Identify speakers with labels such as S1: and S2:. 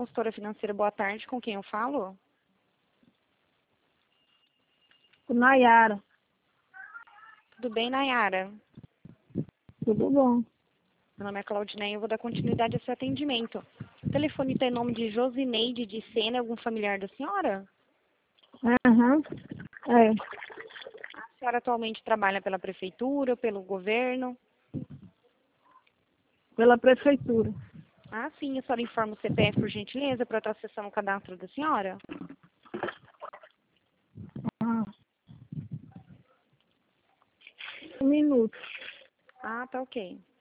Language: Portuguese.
S1: consultora financeira, boa tarde. Com quem eu falo?
S2: Nayara.
S1: Tudo bem, Nayara?
S2: Tudo bom?
S1: Meu nome é Claudineia e eu vou dar continuidade ao seu atendimento. O telefone tem nome de Josineide de Sena, algum familiar da senhora?
S2: Aham. É.
S1: A senhora atualmente trabalha pela prefeitura, pelo governo?
S2: Pela prefeitura.
S1: Ah, sim. A senhora informa o CPF, por gentileza, para eu estar acessando o cadastro da senhora?
S2: Ah. Um minuto.
S1: Ah, tá ok.